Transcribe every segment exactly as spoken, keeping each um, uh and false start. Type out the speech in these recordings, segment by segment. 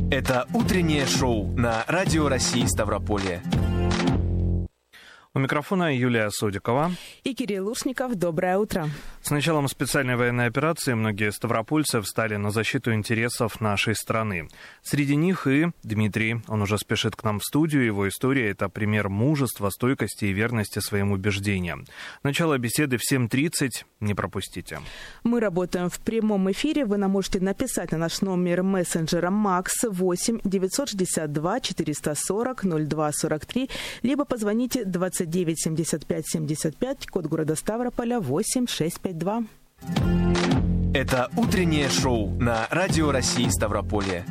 Это утреннее шоу на Радио России Ставрополье. У микрофона Юлия Содикова и Кирилл Лушников. Доброе утро. С началом специальной военной операции многие ставропольцы встали на защиту интересов нашей страны. Среди них и Дмитрий. Он уже спешит к нам в студию. Его история – это пример мужества, стойкости и верности своим убеждениям. Начало беседы в семь тридцать. Не пропустите. Мы работаем в прямом эфире. Вы нам можете написать на наш номер мессенджера Макс восемь девятьсот шестьдесят два четыреста сорок ноль два сорок три, либо позвоните двадцать девять семьдесят пять семьдесят пять, код города Ставрополя восемь шесть пять два. Это утреннее шоу на Радио России Ставрополье.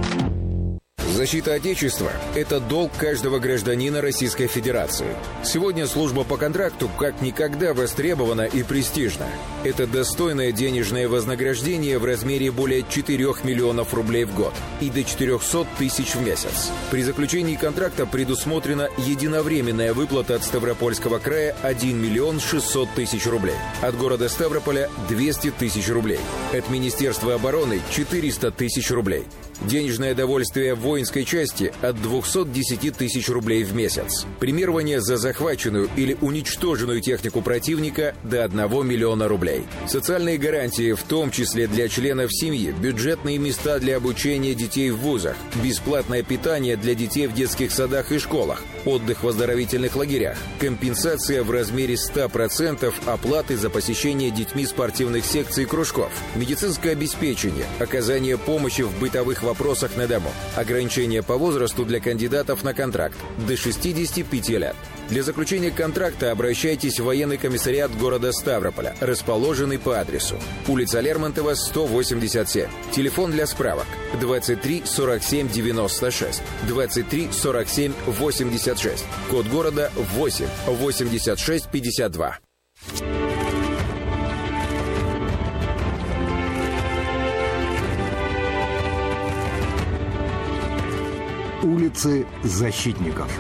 Защита Отечества – это долг каждого гражданина Российской Федерации. Сегодня служба по контракту как никогда востребована и престижна. Это достойное денежное вознаграждение в размере более четырёх миллионов рублей в год и до четырехсот тысяч в месяц. При заключении контракта предусмотрена единовременная выплата от Ставропольского края один миллион шестьсот тысяч рублей, от города Ставрополя двести тысяч рублей, от Министерства обороны четыреста тысяч рублей. Денежное довольствие в воинской части от двухсот десяти тысяч рублей в месяц. Премирование за захваченную или уничтоженную технику противника до одного миллиона рублей. Социальные гарантии, в том числе для членов семьи, бюджетные места для обучения детей в вузах, бесплатное питание для детей в детских садах и школах, отдых в оздоровительных лагерях, компенсация в размере ста процентов оплаты за посещение детьми спортивных секций и кружков, медицинское обеспечение, оказание помощи в бытовых вопросах на дому, ограничения по возрасту для кандидатов на контракт до шестидесяти пяти лет. Для заключения контракта обращайтесь в военный комиссариат города Ставрополя, расположенный по адресу улица Лермонтова, сто восемьдесят семь. Телефон для справок двадцать три сорок семь девяносто шесть, двадцать три сорок семь восемьдесят шесть. Код города восемь восемьдесят шесть пятьдесят два. Улицы защитников.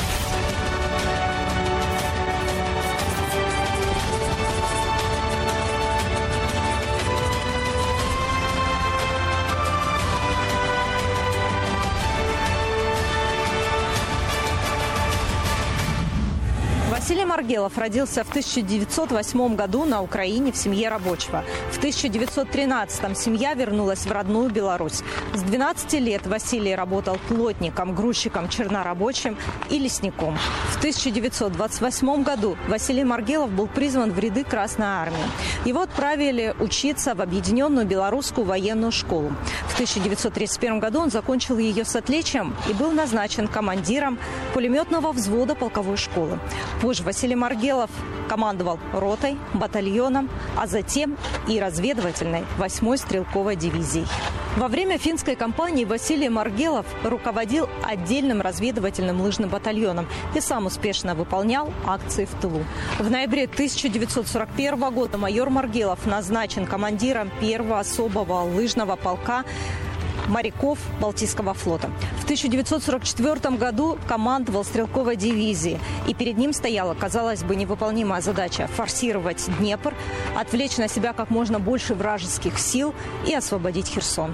Василий Маргелов родился в тысяча девятьсот восьмом году на Украине в семье рабочего. В тысяча девятьсот тринадцатом семья вернулась в родную Беларусь. С двенадцати лет Василий работал плотником, грузчиком, чернорабочим и лесником. В тысяча девятьсот двадцать восьмом году Василий Маргелов был призван в ряды Красной Армии. Его отправили учиться в Объединенную Белорусскую военную школу. В тысяча девятьсот тридцать первом году он закончил ее с отличием и был назначен командиром пулеметного взвода полковой школы. Позже Василий Маргелов командовал ротой, батальоном, а затем и разведывательной восьмой стрелковой дивизией. Во время финской кампании Василий Маргелов руководил отдельным разведывательным лыжным батальоном и сам успешно выполнял акции в тылу. В ноябре тысяча девятьсот сорок первого года майор Маргелов назначен командиром первого особого лыжного полка моряков Балтийского флота. В тысяча девятьсот сорок четвёртом году командовал стрелковой дивизией, и перед ним стояла, казалось бы, невыполнимая задача – форсировать Днепр, отвлечь на себя как можно больше вражеских сил и освободить Херсон.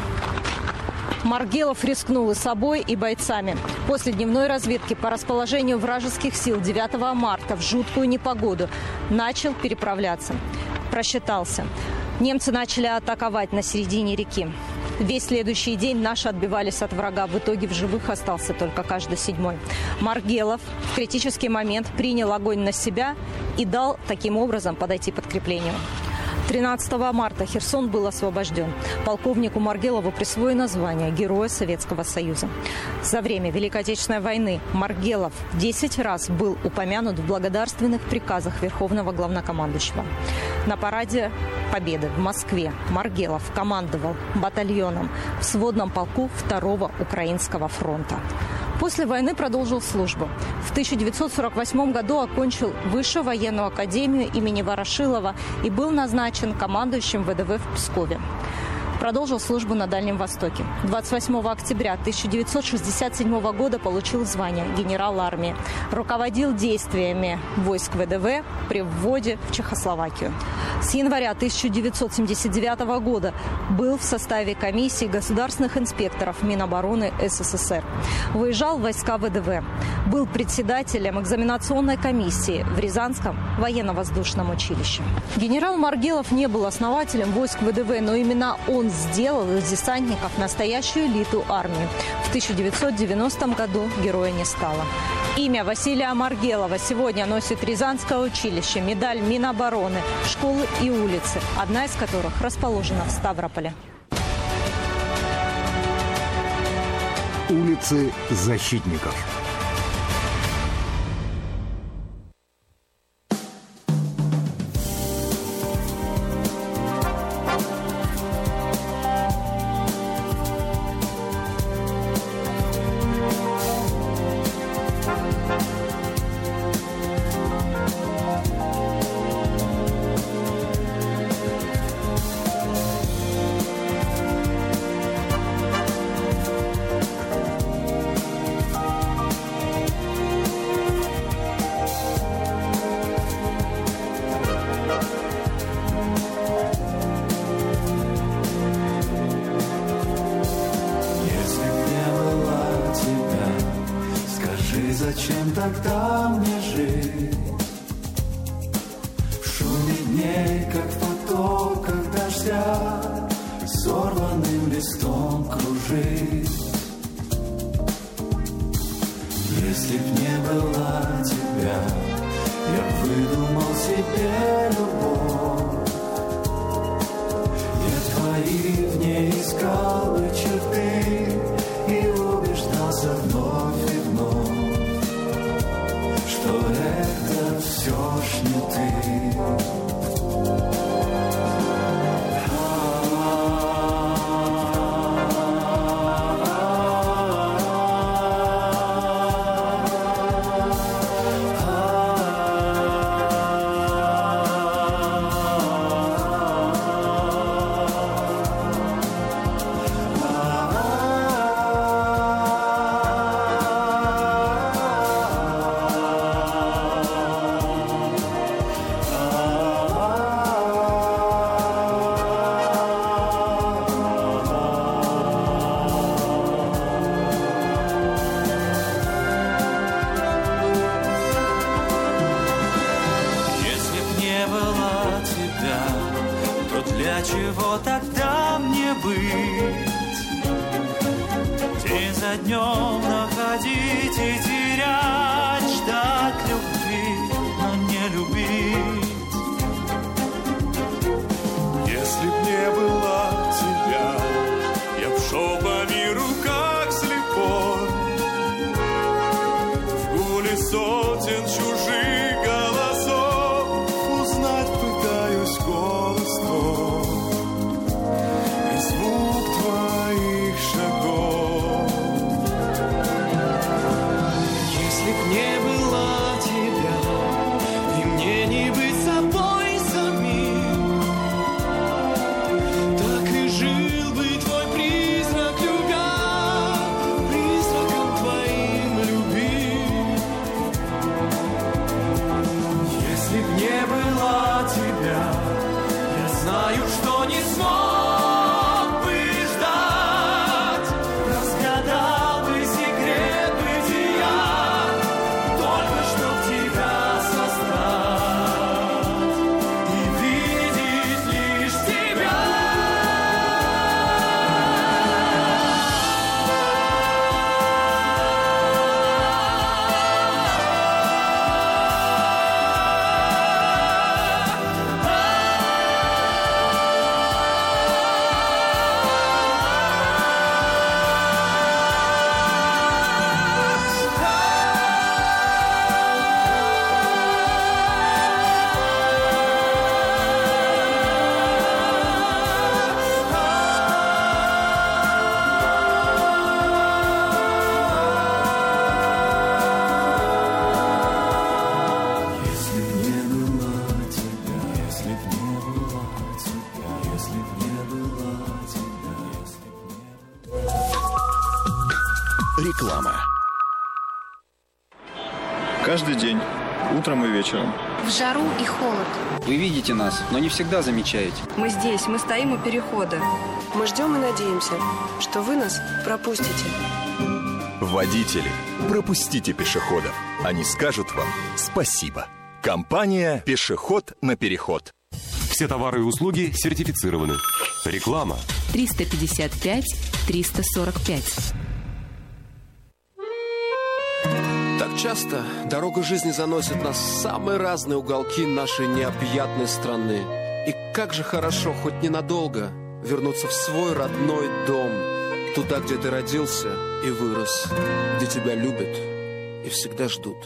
Маргелов рискнул и собой, и бойцами. После дневной разведки по расположению вражеских сил девятого марта в жуткую непогоду начал переправляться. Просчитался. Немцы начали атаковать на середине реки. Весь следующий день наши отбивались от врага. В итоге в живых остался только каждый седьмой. Маргелов в критический момент принял огонь на себя и дал таким образом подойти подкреплению. тринадцатого марта Херсон был освобожден. Полковнику Маргелову присвоено звание Героя Советского Союза. За время Великой Отечественной войны Маргелов десять раз был упомянут в благодарственных приказах Верховного Главнокомандующего. На параде Победы в Москве Маргелов командовал батальоном в сводном полку второго Украинского фронта. После войны продолжил службу. В тысяча девятьсот сорок восьмом году окончил Высшую военную академию имени Ворошилова и был назначен командующим вэ дэ вэ в Пскове. Продолжил службу на Дальнем Востоке. двадцать восьмого октября тысяча девятьсот шестьдесят седьмого года получил звание генерал армии. Руководил действиями войск ВДВ при вводе в Чехословакию. С января тысяча девятьсот семьдесят девятого года был в составе комиссии государственных инспекторов Минобороны СССР. Выезжал в войска ВДВ. Был председателем экзаменационной комиссии в Рязанском военно-воздушном училище. Генерал Маргелов не был основателем войск ВДВ, но именно он сделал из десантников настоящую элиту армии. В тысяча девятьсот девяностом году героя не стало. Имя Василия Маргелова сегодня носит Рязанское училище, медаль Минобороны, школы и улицы, одна из которых расположена в Ставрополе. Улицы защитников. Зачем тогда мне жить? В шуме дней, как в потоках дождя, сорванным листом кружить. Если б не было тебя, я б выдумал себе любовь. Я твои в ней искал бы черты и убеждался вновь и вновь, что это все ж не ты. Чего тогда мне быть? День за днем находить и терять, ждать любви, но не любить. Если б не было тебя, я б шел по миру как слепой, в гуле сотен чужих голосов узнать пытаюсь голос твой. Если б не было Реклама. Каждый день, утром и вечером. В жару и холод. Вы видите нас, но не всегда замечаете. Мы здесь, мы стоим у перехода. Мы ждем и надеемся, что вы нас пропустите. Водители, пропустите пешеходов. Они скажут вам спасибо. Компания «Пешеход на переход». Все товары и услуги сертифицированы. Реклама. триста пятьдесят пять триста сорок пять. Так часто дорога жизни заносит нас в самые разные уголки нашей необъятной страны. И как же хорошо хоть ненадолго вернуться в свой родной дом, туда, где ты родился и вырос, где тебя любят и всегда ждут.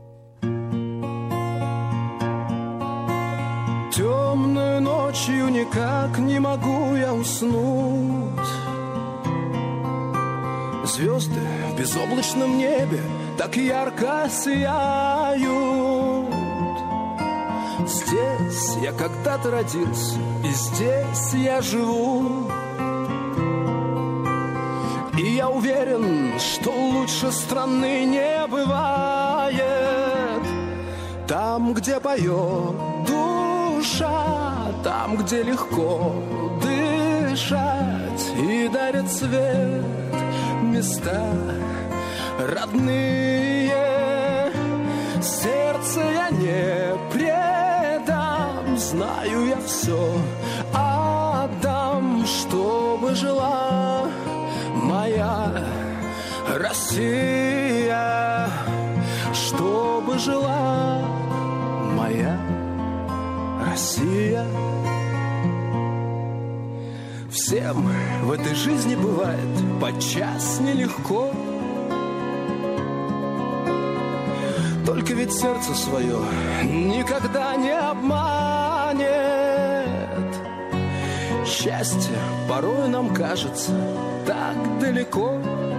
Темной ночью никак не могу я уснуть. Звезды в безоблачном небе так ярко сияют. Здесь я когда-то родился, и здесь я живу. И я уверен, что лучше страны не бывает. Там, где поет душа, там, где легко дышать и дарит свет места родные. Сердце я не предам, знаю я все отдам, чтобы жила моя Россия, чтобы жила моя Россия. Всем в этой жизни бывает подчас нелегко. Только ведь сердце свое никогда не обманет. Счастье порой нам кажется так далеко.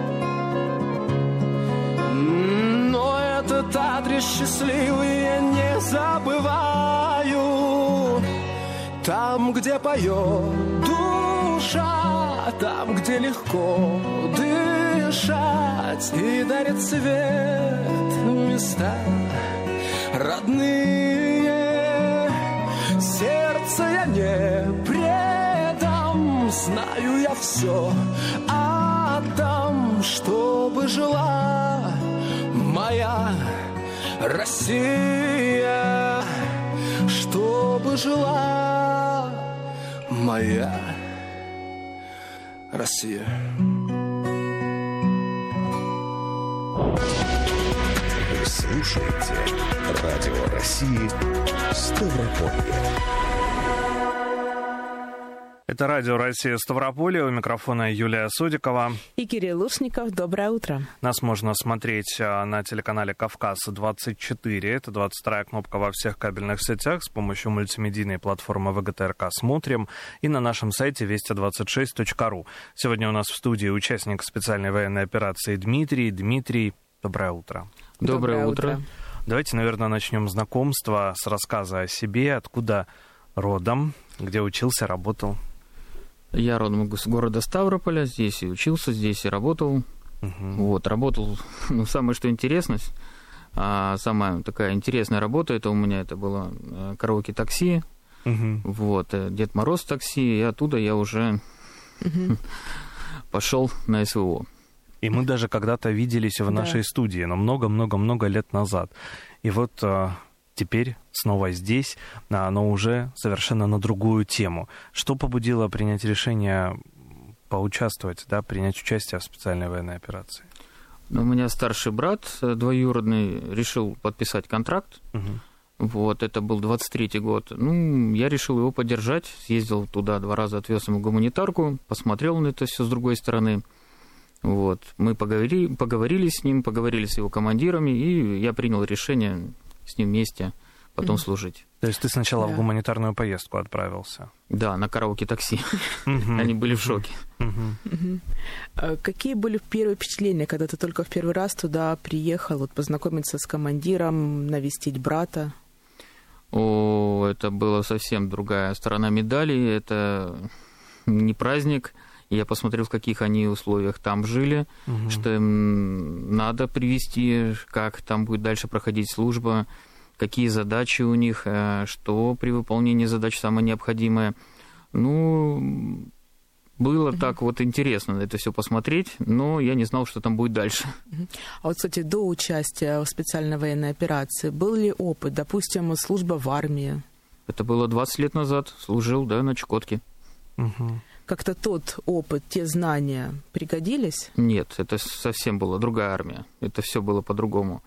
Но этот адрес счастливый я не забываю. Там, где поет душа, там, где легко дышать и дарит свет места родные. Сердце я не предам, знаю я все отдам, чтобы жила моя Россия, чтобы жила моя Россия. Вы слушаете Радио России Ставрополье. Это Радио Россия Ставрополье. У микрофона Юлия Содикова. И Кирилл Лушников. Доброе утро. Нас можно смотреть на телеканале «Кавказ двадцать четыре». Это двадцать вторая кнопка во всех кабельных сетях с помощью мультимедийной платформы ВГТРК «Смотрим» и на нашем сайте вести двадцать шесть точка ру. Сегодня у нас в студии участник специальной военной операции Дмитрий. Дмитрий, доброе утро. Доброе, доброе утро. утро. Давайте, наверное, начнем знакомство с рассказа о себе. Откуда родом, где учился, работал? Я родом из города Ставрополя, здесь и учился, здесь и работал. Угу. Вот, работал, ну, самое что интересно, а, самая такая интересная работа, это у меня это было караоке-такси, угу. Вот, Дед Мороз такси, и оттуда я уже угу. пошел на СВО. И мы даже когда-то виделись в нашей да. студии, но много-много-много лет назад. И вот... Теперь снова здесь, но уже совершенно на другую тему. Что побудило принять решение поучаствовать, да, принять участие в специальной военной операции? У меня старший брат двоюродный решил подписать контракт. Угу. Вот, это был двадцать третий год. Ну, я решил его поддержать. Съездил туда два раза, отвез ему гуманитарку, посмотрел на это все с другой стороны. Вот, мы поговорили, поговорили с ним, поговорили с его командирами, и я принял решение с ним вместе потом mm-hmm. служить. То есть ты сначала да. в гуманитарную поездку отправился? Да, на караоке-такси. Mm-hmm. Они были в шоке. Mm-hmm. Mm-hmm. А какие были первые впечатления, когда ты только в первый раз туда приехал, вот, познакомиться с командиром, навестить брата? О, это была совсем другая сторона медали. Это не праздник, Я посмотрел, в каких они условиях там жили, угу. что им надо привезти, как там будет дальше проходить служба, какие задачи у них, что при выполнении задач самое необходимое. Ну, было угу. так вот интересно это все посмотреть, но я не знал, что там будет дальше. А вот, кстати, до участия в специальной военной операции был ли опыт, допустим, служба в армии? Это было двадцать лет назад, служил, да, на Чукотке. Угу. Как-то тот опыт, те знания пригодились? Нет, это совсем была другая армия. Это все было по-другому.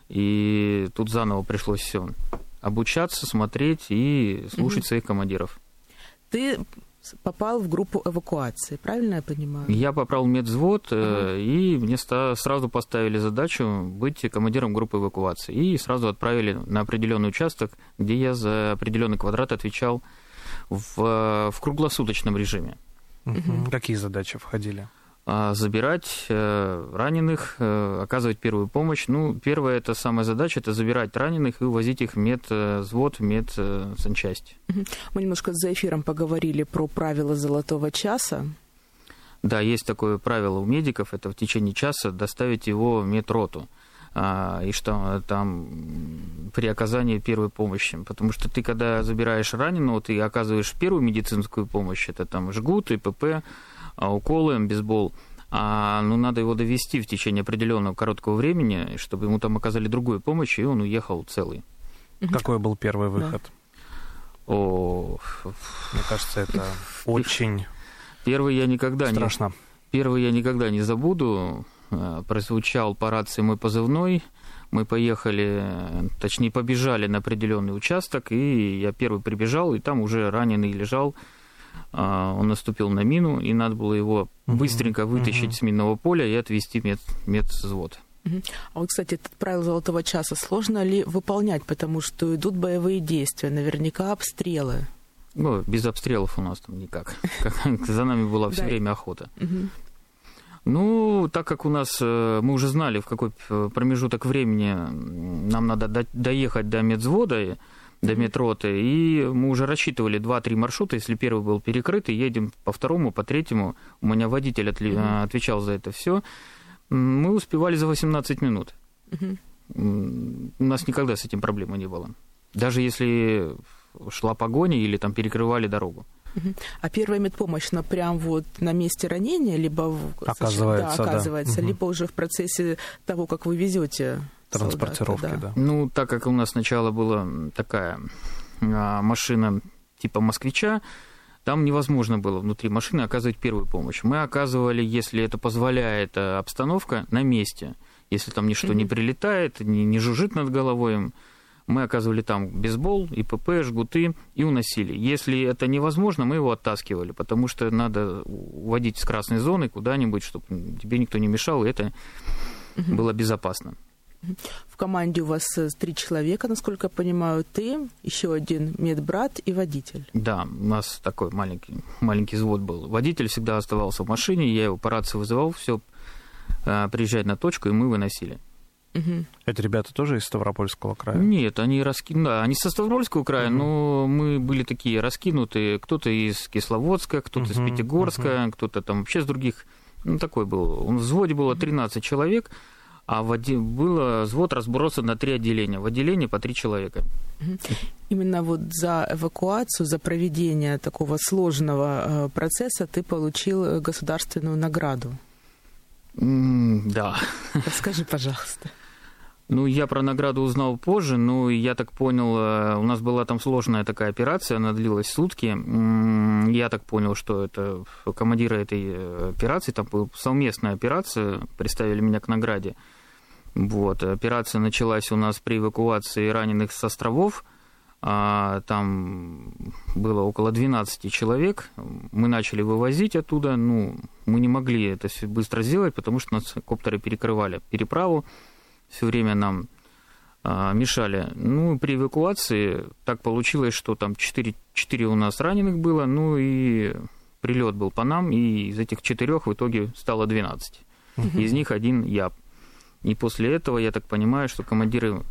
И тут заново пришлось все обучаться, смотреть и слушать угу. своих командиров. Ты попал в группу эвакуации, правильно я понимаю? Я попал в медвзвод, угу. и мне сразу поставили задачу быть командиром группы эвакуации. И сразу отправили на определенный участок, где я за определенный квадрат отвечал в, в круглосуточном режиме. Угу. Какие задачи входили? Забирать раненых, оказывать первую помощь. Ну, первая это самая задача, это забирать раненых и увозить их в медвзвод, в медсанчасть. Мы немножко за эфиром поговорили про правила золотого часа. Да, есть такое правило у медиков, это в течение часа доставить его в медроту. И что там при оказании первой помощи. Потому что ты, когда забираешь раненого, ты оказываешь первую медицинскую помощь, это там жгут, ИПП, уколы, бейсбол. А ну, надо его довести в течение определенного короткого времени, чтобы ему там оказали другую помощь, и он уехал целый. Какой был первый выход? Да. О... Мне кажется, это очень первый я никогда страшно. Не... Первый я никогда не забуду. Прозвучал по рации мой позывной. Мы поехали, точнее, побежали на определенный участок, и я первый прибежал, и там уже раненый лежал. Он наступил на мину, и надо было его uh-huh. быстренько вытащить uh-huh. с минного поля и отвезти в мед, медвзвод. Uh-huh. А вот, кстати, этот правило золотого часа сложно ли выполнять, потому что идут боевые действия, наверняка обстрелы? Ну, без обстрелов у нас там никак. За нами была все время охота. Ну, так как у нас, мы уже знали, в какой промежуток времени нам надо доехать до медвзвода, до медроты, и мы уже рассчитывали два-три маршрута, если первый был перекрыт, и едем по второму, по третьему, у меня водитель отли... mm-hmm. отвечал за это все, мы успевали за восемнадцать минут. Mm-hmm. У нас никогда с этим проблемы не было. Даже если шла погоня или там перекрывали дорогу. Uh-huh. А первая медпомощь, она прям вот на месте ранения, либо оказывается, да, оказывается да. либо уже в процессе того, как вы везете транспортировки, солдата, да. да. Ну, так как у нас сначала была такая а, машина типа «Москвича», там невозможно было внутри машины оказывать первую помощь. Мы оказывали, если это позволяет обстановка, на месте. Если там ничто uh-huh. не прилетает, не, не жужжит над головой, мы оказывали там бейсбол, ИПП, жгуты и уносили. Если это невозможно, мы его оттаскивали, потому что надо уводить с красной зоны куда-нибудь, чтобы тебе никто не мешал, и это uh-huh. было безопасно. В команде у вас три человека, насколько я понимаю, ты, еще один медбрат и водитель. Да, у нас такой маленький, маленький взвод был. Водитель всегда оставался в машине, я его по рации вызывал, все, приезжать на точку, и мы выносили. Угу. Эти ребята тоже из Ставропольского края? Нет, они раски... да, они со Ставропольского края, угу. но мы были такие раскинутые, кто-то из Кисловодска, кто-то угу. из Пятигорска, угу. кто-то там вообще с других, ну, такой был. В взводе было тринадцать человек, а в оди... было взвод разбросан на три отделения, в отделении по три человека. Угу. Именно вот за эвакуацию, за проведение такого сложного процесса ты получил государственную награду. Mm, да. Расскажи, пожалуйста. Ну, я про награду узнал позже, но я так понял, у нас была там сложная такая операция, она длилась сутки. Я так понял, что это командира этой операции, там была совместная операция, представили меня к награде. Вот, операция началась у нас при эвакуации раненых с островов. Там было около двенадцати человек. Мы начали вывозить оттуда. Ну, мы не могли это все быстро сделать, потому что нас коптеры перекрывали переправу. Все время нам а, мешали. Ну, при эвакуации так получилось, что там четыре, четыре у нас раненых было, ну и прилет был по нам, и из этих четырех в итоге стало двенадцать. Uh-huh. Из них один я. И после этого, я так понимаю, что командиры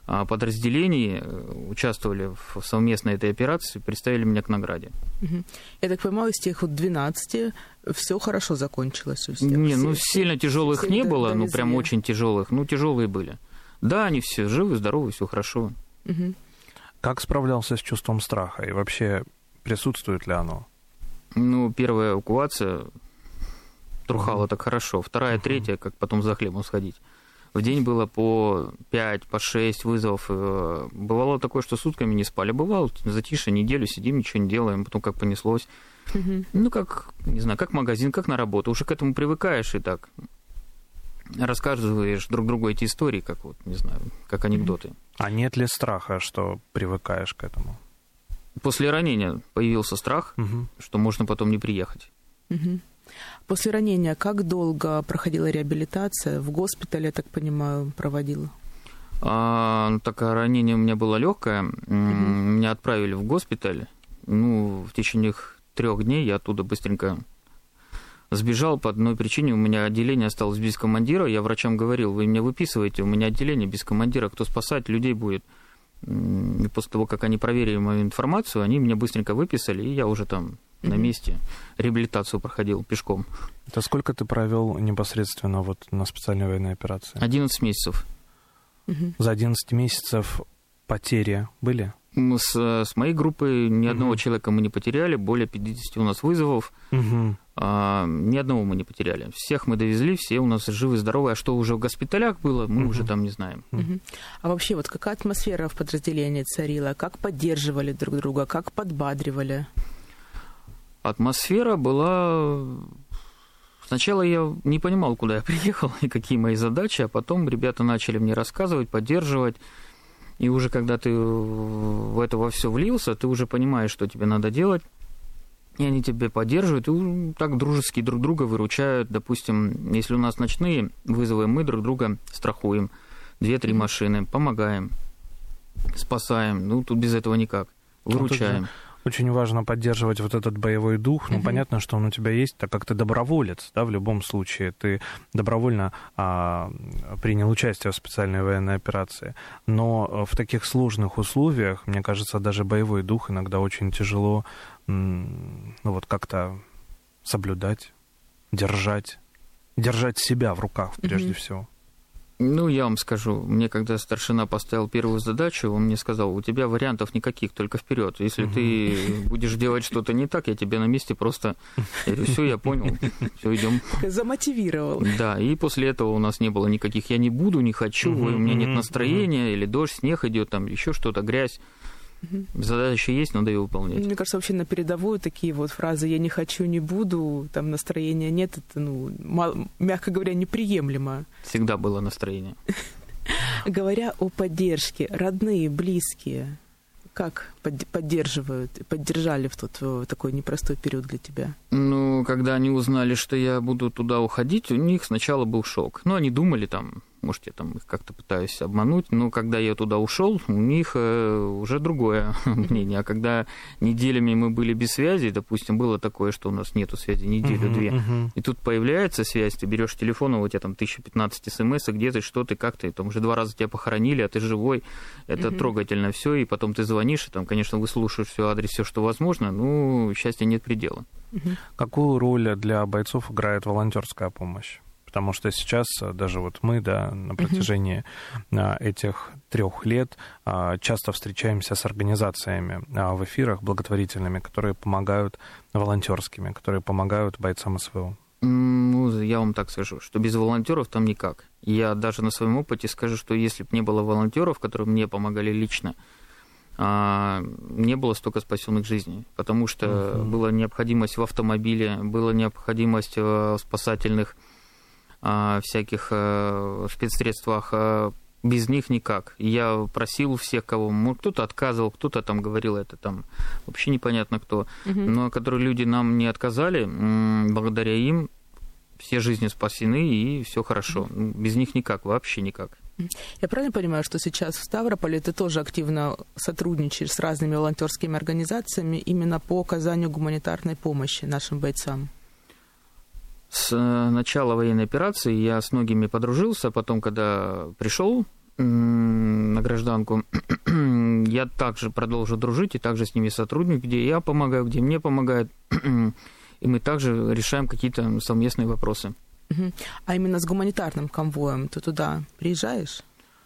подразделений участвовали в совместной этой операции, представили меня к награде. Угу. Я так понимаю, из тех вот двенадцати все хорошо закончилось у всех? Не, все, ну сильно тяжелых не было, ну прям очень тяжелых, ну тяжелые были. Да, они все живы, здоровы, все хорошо. Угу. Как справлялся с чувством страха и вообще присутствует ли оно? Ну, первая эвакуация трухала угу. так хорошо, вторая, угу. третья, как потом за хлебом сходить. В день было по пять, по шесть вызовов. Бывало такое, что сутками не спали. Бывало, затише, неделю сидим, ничего не делаем, потом как понеслось. Угу. Ну, как, не знаю, как магазин, как на работу. Уже к этому привыкаешь и так рассказываешь друг другу эти истории, как вот, не знаю, как анекдоты. А нет ли страха, что привыкаешь к этому? После ранения появился страх, угу. что можно потом не приехать. Угу. После ранения как долго проходила реабилитация? В госпитале, я так понимаю, проводила? А, ну, так ранение у меня было легкое. Угу. Меня отправили в госпиталь. Ну, в течение трех дней я оттуда быстренько сбежал по одной причине. У меня отделение осталось без командира. Я врачам говорил: вы меня выписываете, у меня отделение без командира. Кто спасать людей будет? И после того, как они проверили мою информацию, они меня быстренько выписали, и я уже там на месте реабилитацию проходил пешком. Это сколько ты провел непосредственно вот на специальной военной операции? одиннадцать месяцев. Угу. За одиннадцать месяцев потери были? С, с моей группы ни одного угу. человека мы не потеряли, более пятьдесят у нас вызовов, угу. а, ни одного мы не потеряли. Всех мы довезли, все у нас живы, здоровы. А что уже в госпиталях было, мы угу. уже там не знаем. Угу. А вообще, вот какая атмосфера в подразделении царила? Как поддерживали друг друга, как подбадривали? Атмосфера была... Сначала я не понимал, куда я приехал и какие мои задачи, а потом ребята начали мне рассказывать, поддерживать. И уже когда ты в это во все влился, ты уже понимаешь, что тебе надо делать. И они тебя поддерживают, и так дружески друг друга выручают. Допустим, если у нас ночные вызовы, мы друг друга страхуем. Две-три машины, помогаем, спасаем. Ну, тут без этого никак. Выручаем. Очень важно поддерживать вот этот боевой дух. Ну, uh-huh. понятно, что он у тебя есть, так как ты доброволец, да, в любом случае. Ты добровольно а, принял участие в специальной военной операции. Но в таких сложных условиях, мне кажется, даже боевой дух иногда очень тяжело, ну, вот как-то соблюдать, держать, держать себя в руках прежде uh-huh. всего. Ну, я вам скажу, мне когда старшина поставил первую задачу, он мне сказал: у тебя вариантов никаких, только вперед. Если угу. ты будешь делать что-то не так, я тебе на месте просто... Я говорю: все, я понял, все, идем. Замотивировал. Да, и после этого у нас не было никаких «я не буду», «не хочу», угу, «у меня нет настроения», угу. или «дождь», «снег идет», там еще что-то, «грязь». Задача есть, надо ее выполнять. Мне кажется, вообще на передовую такие вот фразы «я не хочу, не буду», там настроения нет, это, ну, мало, мягко говоря, неприемлемо. Всегда было настроение. Говоря о поддержке, родные, близкие, как поддерживают, поддержали в тот в такой непростой период для тебя? Ну, когда они узнали, что я буду туда уходить, у них сначала был шок. Ну, они думали там... Может, я там их как-то пытаюсь обмануть, но когда я туда ушел, у них уже другое мнение. А когда неделями мы были без связи, допустим, было такое, что у нас нету связи неделю-две, uh-huh, uh-huh. и тут появляется связь, ты берешь телефон, у тебя там тысяча пятнадцать смс, где ты, что ты, как ты, там уже два раза тебя похоронили, а ты живой, это uh-huh. трогательно все, и потом ты звонишь, и там, конечно, выслушаешь все адрес, все, что возможно, ну, счастья нет предела. Uh-huh. Какую роль для бойцов играет волонтерская помощь? Потому что сейчас даже вот мы, да, на протяжении uh-huh. этих трех лет часто встречаемся с организациями в эфирах благотворительными, которые помогают, волонтерскими, которые помогают бойцам СВО. Ну, я вам так скажу, что без волонтеров там никак. Я даже на своем опыте скажу, что если бы не было волонтеров, которые мне помогали лично, не было столько спасенных жизней, потому что uh-huh. была необходимость в автомобиле, была необходимость в спасательных всяких спецсредствах, без них никак. Я просил всех, кого... Кто-то отказывал, кто-то там говорил, это там вообще непонятно кто. Угу. Но которые люди нам не отказали, благодаря им все жизни спасены, и все хорошо. Угу. Без них никак, вообще никак. Я правильно понимаю, что сейчас в Ставрополе ты тоже активно сотрудничаешь с разными волонтерскими организациями именно по оказанию гуманитарной помощи нашим бойцам? С начала военной операции я с многими подружился, потом, когда пришел на гражданку, я также продолжу дружить и также с ними сотрудничать, где я помогаю, где мне помогают, и мы также решаем какие-то совместные вопросы. А именно с гуманитарным конвоем ты туда приезжаешь?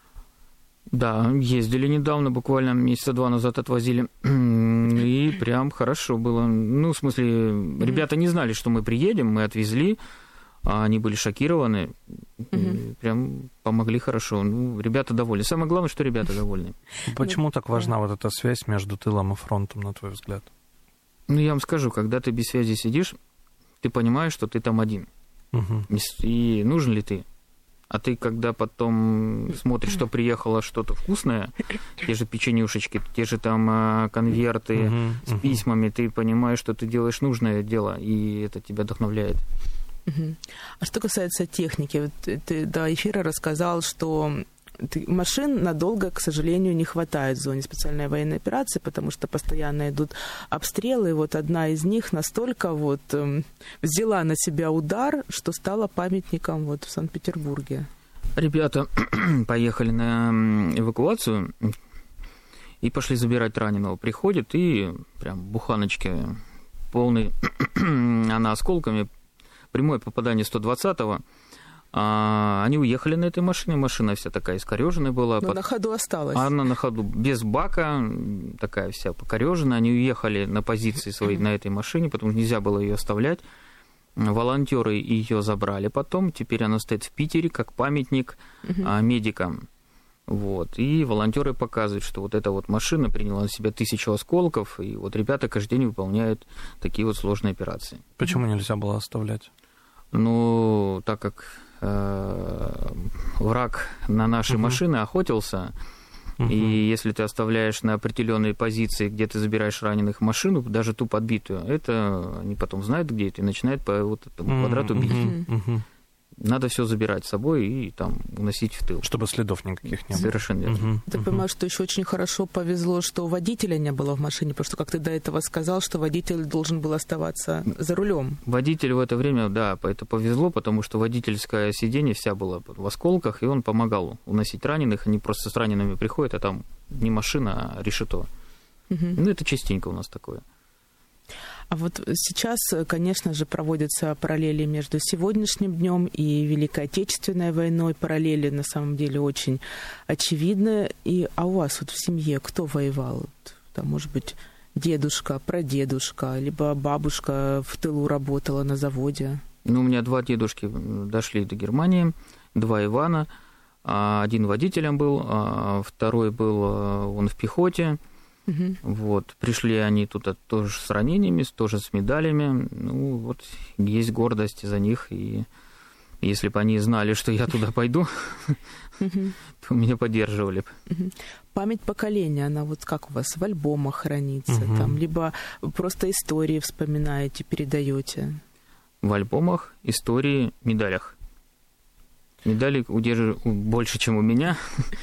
Да, ездили недавно, буквально месяца два назад отвозили, и прям хорошо было. Ну, в смысле, ребята не знали, что мы приедем, мы отвезли, а они были шокированы, mm-hmm. прям помогли хорошо. Ну, ребята довольны. Самое главное, что ребята довольны. Почему так важна вот эта связь между тылом и фронтом, на твой взгляд? Ну, я вам скажу, когда ты без связи сидишь, ты понимаешь, что ты там один. Mm-hmm. И нужен ли ты? А ты, когда потом смотришь, что приехало что-то вкусное, те же печенюшечки, те же там конверты uh-huh, с uh-huh. письмами, ты понимаешь, что ты делаешь нужное дело, и это тебя вдохновляет. Uh-huh. А что касается техники, вот ты до эфира рассказал, что машин надолго, к сожалению, не хватает в зоне специальной военной операции, потому что постоянно идут обстрелы, и вот одна из них настолько вот э, взяла на себя удар, что стала памятником вот в Санкт-Петербурге. Ребята поехали на эвакуацию и пошли забирать раненого. Приходят и прям буханочки полные, она осколками, прямое попадание сто двадцатого. А, они уехали на этой машине, машина вся такая искореженная была. Но под... на ходу осталась. Она на ходу, без бака, такая вся покореженная. Они уехали на позиции своей на этой машине, потому что нельзя было ее оставлять. Волонтеры ее забрали потом, теперь она стоит в Питере как памятник uh-huh. а, медикам. Вот. И волонтеры показывают, что вот эта вот машина приняла на себя тысячу осколков, и вот ребята каждый день выполняют такие вот сложные операции. Почему нельзя было оставлять? Ну, так как э, враг на наши uh-huh. машины охотился, uh-huh. и если ты оставляешь на определенные позиции, где ты забираешь раненых машину, даже ту подбитую, это они потом знают, где это, и начинают по вот этому uh-huh. квадрату бить. Uh-huh. Uh-huh. Надо все забирать с собой и там уносить в тыл. Чтобы следов никаких не было. Совершенно верно. Uh-huh. Ты uh-huh. понимаешь, что еще очень хорошо повезло, что водителя не было в машине, потому что, как ты до этого сказал, что водитель должен был оставаться за рулем. Водитель в это время, да, это повезло, потому что водительское сиденье вся была в осколках, и он помогал уносить раненых. Они просто с ранеными приходят, а там не машина, а решето. Uh-huh. Ну, это частенько у нас такое. А вот сейчас, конечно же, проводятся параллели между сегодняшним днем и Великой Отечественной войной. Параллели, на самом деле, очень очевидны. И, а у вас вот в семье кто воевал? Там, может быть, дедушка, прадедушка, либо бабушка в тылу работала на заводе? Ну, у меня два дедушки дошли до Германии, два Ивана. Один водителем был, а второй был он в пехоте. Uh-huh. Вот. Пришли они туда тоже с ранениями, тоже с медалями. Ну, вот есть гордость за них. И если бы они знали, что я туда пойду, uh-huh. то меня поддерживали бы. Uh-huh. Память поколения, она вот как у вас в альбомах хранится, uh-huh. там, либо просто истории вспоминаете, передаете? В альбомах, истории, медалях. Медали удерживают больше, чем у меня.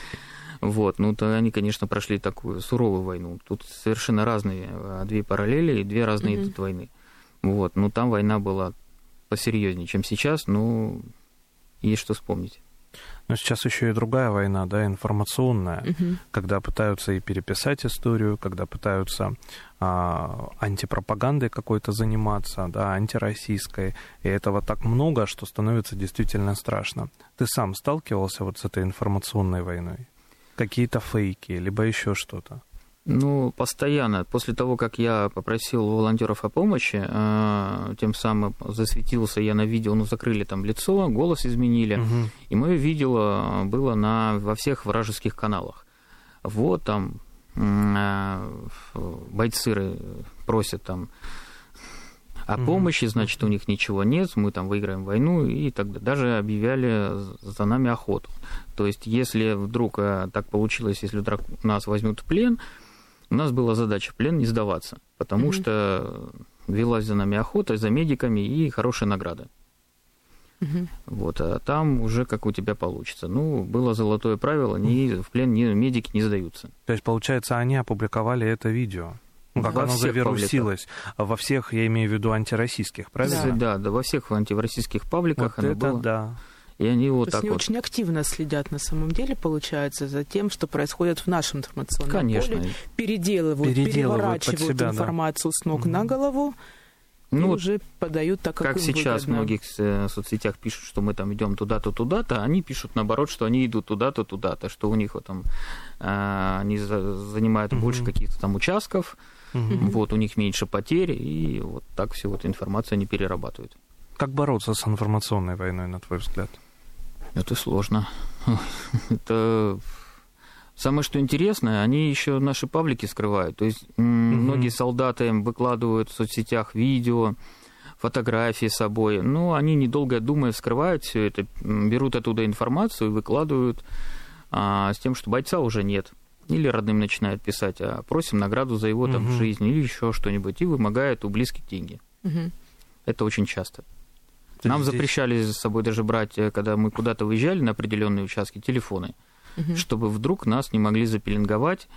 Вот, ну, то они, конечно, прошли такую суровую войну. Тут совершенно разные две параллели и две разные mm-hmm. идут войны. Вот, ну, там война была посерьезнее, чем сейчас, но есть что вспомнить. Но сейчас еще и другая война, да, информационная, mm-hmm. когда пытаются и переписать историю, когда пытаются а, антипропагандой какой-то заниматься, да, антироссийской, и этого так много, что становится действительно страшно. Ты сам сталкивался вот с этой информационной войной? Какие-то фейки, либо еще что-то? Ну, постоянно. После того, как я попросил волонтеров о помощи, э, тем самым засветился я на видео, ну, закрыли там лицо, голос изменили, угу. и мое видео было на, во всех вражеских каналах. Вот там э, бойцы просят там о помощи, значит, у них ничего нет, мы там выиграем войну, и тогда даже объявляли за нами охоту. То есть, если вдруг так получилось, если вдруг нас возьмут в плен, у нас была задача в плен не сдаваться, потому mm-hmm. что велась за нами охота, за медиками и хорошая награда. Mm-hmm. Вот, а там уже как у тебя получится. Ну, было золотое правило, ни, в плен ни, медики не сдаются. То есть, получается, они опубликовали это видео? Ну, как во оно завирусилось. Во всех, я имею в виду, антироссийских, правильно? Да, да, да во всех антироссийских пабликах вот оно это было. Да. И они вот То так есть они вот... очень активно следят на самом деле, получается, за тем, что происходит в нашем информационном Конечно. поле, переделывают, Переделывают под переворачивают себя, информацию да. с ног Мгм. на голову, Ну, и уже подают так, как Как им сейчас в выгодно. многих э, соцсетях пишут, что мы там идем туда-то, туда-то, они пишут наоборот, что они идут туда-то, туда-то, что у них вот там э, они за- занимают Мгм. больше каких-то там участков, Мгм. вот у них меньше потерь, и вот так всю вот информацию они перерабатывают. Как бороться с информационной войной, на твой взгляд? Это сложно. Это самое, что интересное, они еще наши паблики скрывают. То есть м, Мгм. многие солдаты выкладывают в соцсетях видео, фотографии с собой. Но они, недолго думая, скрывают все это, м, берут оттуда информацию и выкладывают а, с тем, что бойца уже нет. Или родным начинают писать, а просим награду за его там Мгм. жизнь, или еще что-нибудь, и вымогают у близких деньги. Мгм. Это очень часто. То Нам есть здесь- запрещали с собой даже брать, э, когда мы куда-то выезжали на определенные участки, телефоны, Мгм. чтобы вдруг нас не могли запеленговать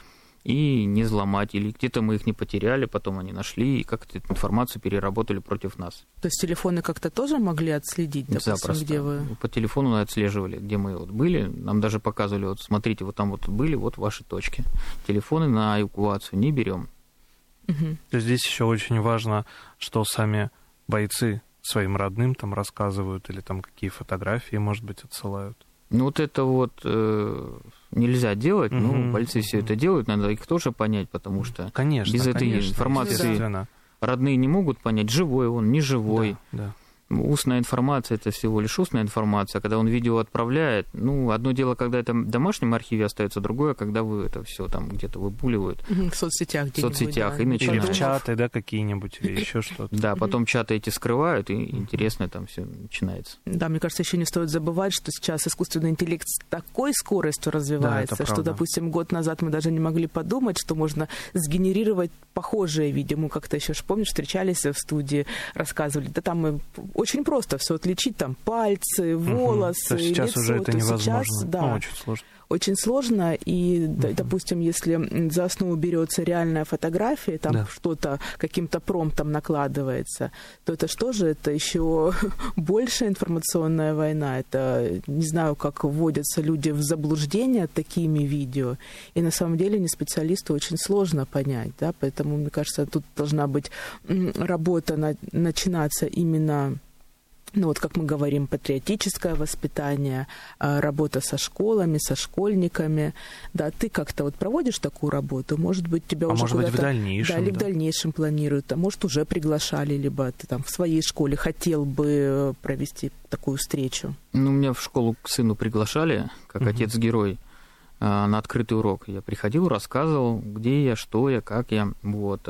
и не взломать, или где-то мы их не потеряли, потом они нашли и как-то эту информацию переработали против нас. То есть телефоны как-то тоже могли отследить, допустим, Запросто. где вы... По телефону отслеживали, где мы вот были, нам даже показывали, вот смотрите, вот там вот были, вот ваши точки. Телефоны на эвакуацию не берем. Мгм. То есть здесь еще очень важно, что сами бойцы своим родным там рассказывают или там какие фотографии, может быть, отсылают. Ну вот это вот э, нельзя делать, Мгм. ну бойцы все это делают, надо их тоже понять, потому что Конечно, без этой конечно, информации естественно. родные не могут понять, живой он, не живой. Да, да. Устная информация — это всего лишь устная информация. А когда он видео отправляет, ну, одно дело, когда это в домашнем архиве остается, другое, когда вы это все там где-то выпуливают Мгм, в соцсетях в где-нибудь. соцсетях да. и Или начинают. в чаты, да, какие-нибудь, или еще что-то. Да, потом чаты эти скрывают, и интересно там все начинается. Да, мне кажется, еще не стоит забывать, что сейчас искусственный интеллект с такой скоростью развивается, это что, правда. допустим, год назад мы даже не могли подумать, что можно сгенерировать похожее видео. Мы как-то еще, ж, помнишь, встречались в студии, рассказывали, да там мы очень просто все отличить, там пальцы, волосы, То есть сейчас лицо. уже это То есть невозможно. сейчас, да, Ну, очень сложно. очень сложно, и, д- допустим, если за основу берется реальная фотография, там Да. что-то каким-то промптом накладывается, то это что же, это еще большая информационная война. Это, не знаю, как вводятся люди в заблуждение такими видео, и на самом деле не специалисту очень сложно понять, да, поэтому, мне кажется, тут должна быть м, работа на- начинаться именно... Ну вот, как мы говорим, патриотическое воспитание, а, работа со школами, со школьниками. Да, ты как-то вот проводишь такую работу? Может быть, тебя А уже может быть, в куда-то... дальнейшем, Да, или да. в дальнейшем планируют. А может, уже приглашали, либо ты там в своей школе хотел бы провести такую встречу? Ну, меня в школу к сыну приглашали, как Мгм. отец-герой, а, на открытый урок. Я приходил, рассказывал, где я, что я, как я, вот,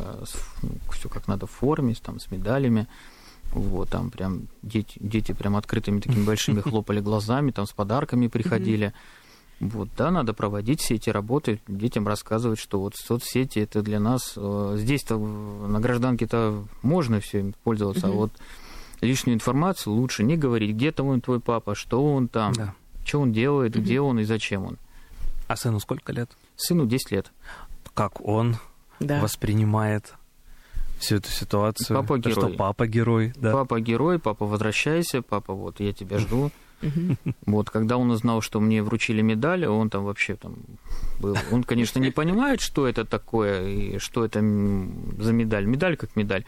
все как надо в форме, там, с медалями. Вот, там прям дети, дети прям открытыми такими большими хлопали глазами, там с подарками приходили. Вот, да, надо проводить все эти работы, детям рассказывать, что вот соцсети это для нас, э, здесь-то в- на гражданке-то можно все им пользоваться, а Мгм. вот лишнюю информацию лучше не говорить, где там он, твой папа, что он там, Да. что он делает, Мгм. где он и зачем он. А сыну сколько лет? Сыну десять лет. Как он Да. воспринимает всю эту ситуацию? Папа То, что герой. папа герой, да. Папа герой, папа возвращайся, папа вот я тебя жду. Мгм. Вот, когда он узнал, что мне вручили медаль, он там вообще там был. Он, конечно, не понимает, что это такое и что это м, за медаль. Медаль как медаль.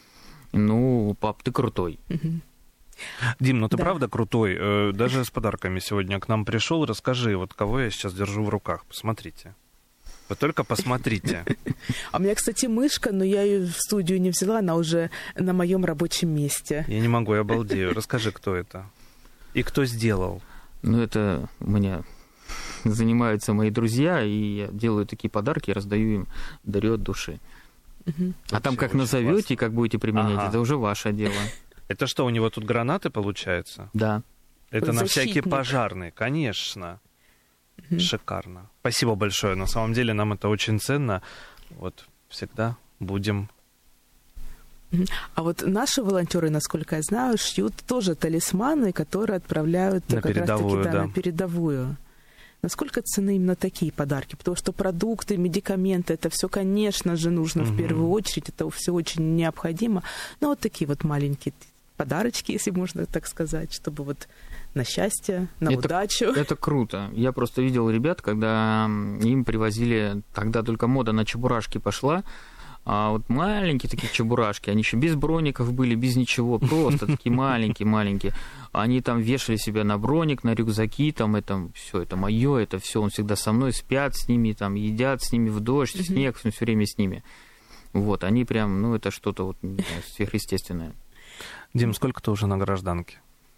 Ну, пап, ты крутой. Мгм. Дим, ну ты Да. правда крутой. Э, Даже с подарками сегодня к нам пришел. Расскажи, вот кого я сейчас держу в руках. Посмотрите. Вы только посмотрите. А у меня, кстати, мышка, но я ее в студию не взяла, она уже на моем рабочем месте. Я не могу, я обалдею. Расскажи, кто это. И кто сделал. Ну, это у меня занимаются мои друзья, и я делаю такие подарки, раздаю им, дарю от души. Мгм. А там Вообще как очень назовете, классно. как будете применять, Ага. это уже ваше дело. Это что, у него тут гранаты, получается? Да. Это на Защитник. всякие пожарные, конечно. Шикарно. Спасибо большое. На самом деле нам это очень ценно. Вот всегда будем... Мгм. А вот наши волонтеры, насколько я знаю, шьют тоже талисманы, которые отправляют На как раз-таки, передовую, да. на передовую. Насколько ценны именно такие подарки? Потому что продукты, медикаменты, это все, конечно же, нужно в Мгм. первую очередь, это все очень необходимо. Но вот такие вот маленькие подарочки, если можно так сказать, чтобы вот на счастье, на это, удачу. Это круто. Я просто видел ребят, когда им привозили, тогда только мода на чебурашки пошла, а вот маленькие такие чебурашки, они еще без броников были, без ничего, просто такие маленькие-маленькие. Они там вешали себя на броник, на рюкзаки, там это все, это мое, это все, он всегда со мной, спят с ними, там едят с ними в дождь, в снег, все время с ними. Вот, они прям, ну, это что-то вот не знаю, сверхъестественное. Дим, сколько ты уже на гражданке?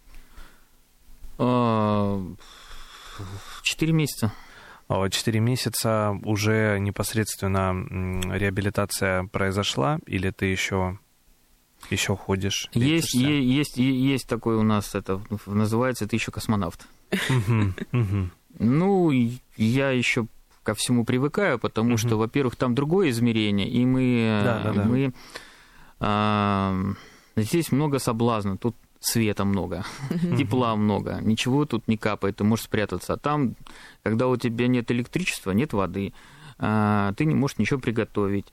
Четыре месяца. Четыре месяца уже непосредственно реабилитация произошла, или ты еще, еще ходишь? Есть, есть, есть такой у нас, это называется, ты еще космонавт. Ну, я еще ко всему привыкаю, потому что, во-первых, там другое измерение, и мы, мы здесь много соблазна, тут света много, тепла много, ничего тут не капает, ты можешь спрятаться. А там, когда у тебя нет электричества, нет воды, ты не можешь ничего приготовить.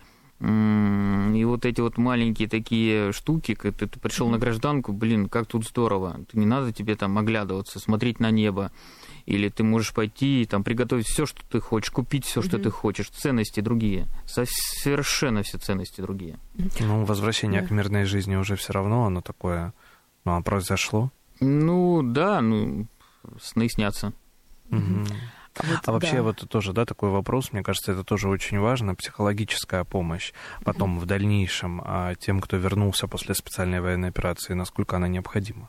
И вот эти вот маленькие такие штуки, когда ты пришел на гражданку, блин, как тут здорово. Не надо тебе там оглядываться, смотреть на небо. Или ты можешь пойти и там приготовить все, что ты хочешь, купить все, что ты хочешь. Ценности другие. Совершенно все ценности другие. Ну, возвращение к мирной жизни уже все равно, оно такое... Ну, а произошло? Ну, да, ну, сны снятся. Угу. А, вот, а вообще да. вот тоже, да, такой вопрос, мне кажется, это тоже очень важно, психологическая помощь потом в дальнейшем а тем, кто вернулся после специальной военной операции, насколько она необходима?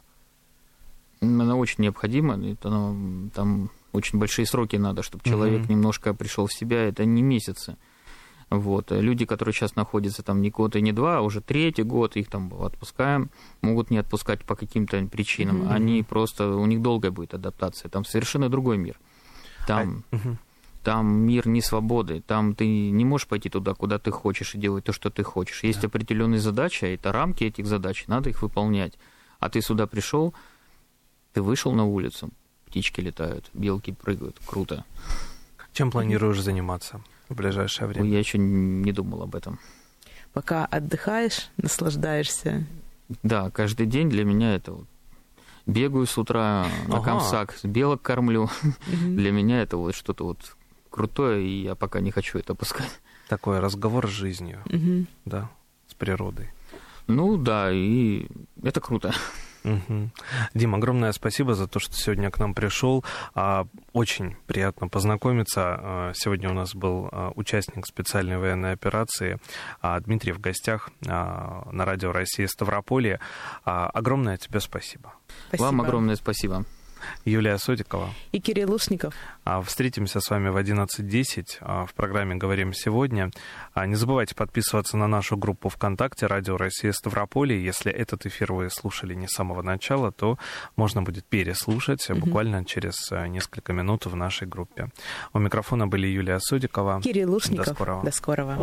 Она очень необходима, это, ну, там очень большие сроки надо, чтобы человек угу. немножко пришел в себя, это не месяцы. Вот. Люди, которые сейчас находятся там не год и не два, а уже третий год, их там отпускаем, могут не отпускать по каким-то причинам. Mm-hmm. Они просто, у них долгая будет адаптация. Там совершенно другой мир. Там, I... mm-hmm. там мир не свободы. Там ты не можешь пойти туда, куда ты хочешь, и делать то, что ты хочешь. Есть yeah. определенные задачи, это рамки этих задач, надо их выполнять. А ты сюда пришел, ты вышел на улицу, птички летают, белки прыгают. Круто. Чем планируешь заниматься в ближайшее время? Я еще не думал об этом. Пока отдыхаешь, наслаждаешься. Да, каждый день для меня это вот. Бегаю с утра на ага. комсак, белок кормлю. Mm-hmm. Для меня это вот что-то вот крутое, и я пока не хочу это опускать. Такой разговор с жизнью, mm-hmm. да, с природой. Ну да, и это круто. Угу. Дим, огромное спасибо за то, что сегодня к нам пришел. Очень приятно познакомиться. Сегодня у нас был участник специальной военной операции Дмитрий в гостях на Радио России Ставрополье. Огромное тебе спасибо. Спасибо. Вам огромное спасибо. Юлия Сотикова и Кирилл Лушников. Встретимся с вами в одиннадцать десять в программе «Говорим сегодня». Не забывайте подписываться на нашу группу ВКонтакте «Радио Россия Ставрополье». Если этот эфир вы слушали не с самого начала, то можно будет переслушать mm-hmm. буквально через несколько минут в нашей группе. У микрофона были Юлия Сотикова. Кирилл Лушников. До скорого. До скорого.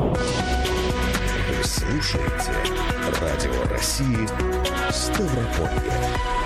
Вы слушаете «Радио России Ставрополье».